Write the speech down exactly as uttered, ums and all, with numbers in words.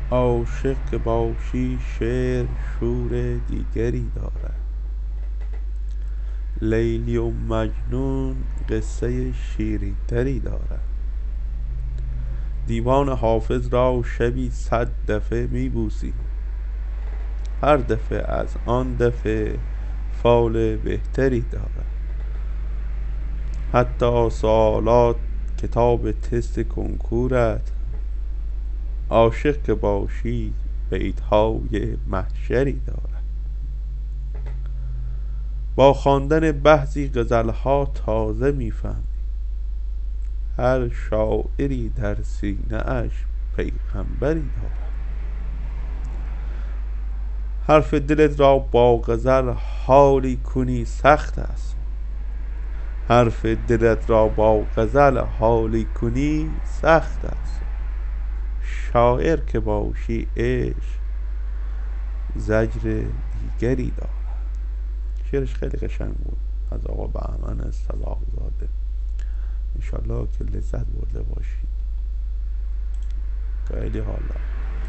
عاشق که باشی شعر شور دیگری دارد. لیلی و مجنون قصه شیرین تری دارد. دیوان حافظ را شبی صد دفعه می بوسی، هر دفعه از آن دفعه فال بهتری دارد. حتی سوالات کتاب تست کنکورت، عاشق که باشی بیتهای محشری دارد. با خواندن بعضی غزلها تازه میفهمی هر شاعری در سینه اش پیغمبری دارد. حرف دلت را با غزل حالی کنی سخت است، حرف دلت را با غزل حالی کنی سخت است. شاعر که باشی عشق زجر دیگری دارد. شعرش خیلی قشنگ بود از آقا بهمن صلاح‌زاده. انشالله که لذت برده باشید. خیلی حالا